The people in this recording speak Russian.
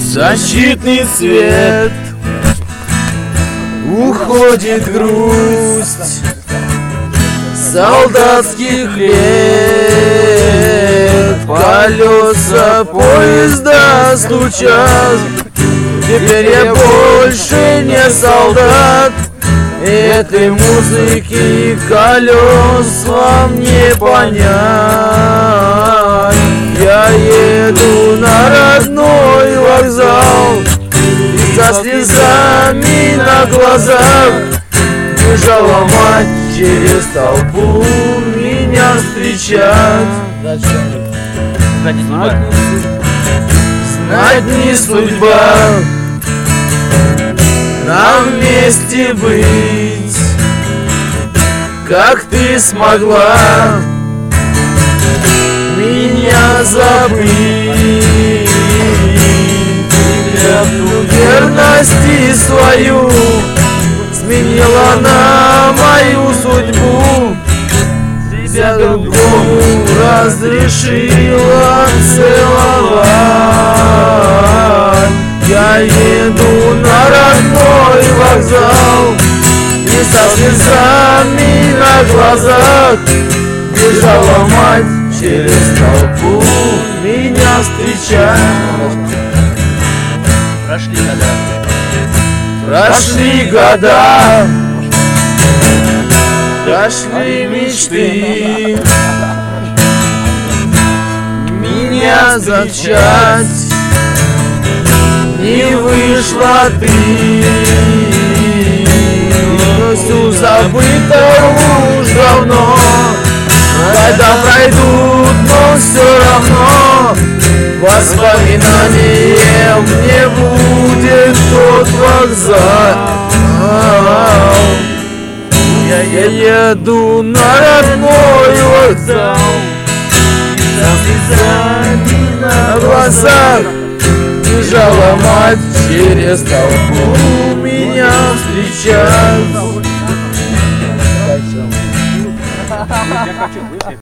защитный цвет, уходит грусть солдатских лет. Колеса поезда стучат, теперь я больше не солдат. Этой музыки колес вам не понять. Я еду на родной вокзал, и со слезами на глазах бежала мать через толпу меня встречать. Знать не судьба нам вместе быть, как ты смогла меня забыть. Клятву верности свою сменила на мою судьбу, тебя другому разрешила целовать. Я еду на родной вокзал, и со слезами на глазах бежала мать через толпу меня встречать. Прошли года, прошли мечты меня зачать. Не вышла ты, все забыто уж давно. Когда пройдут, но все равно воспоминанием мне будет тот вокзал. Я еду на родной вокзал, со слезами на глазах бежала мать через толпу меня встречать.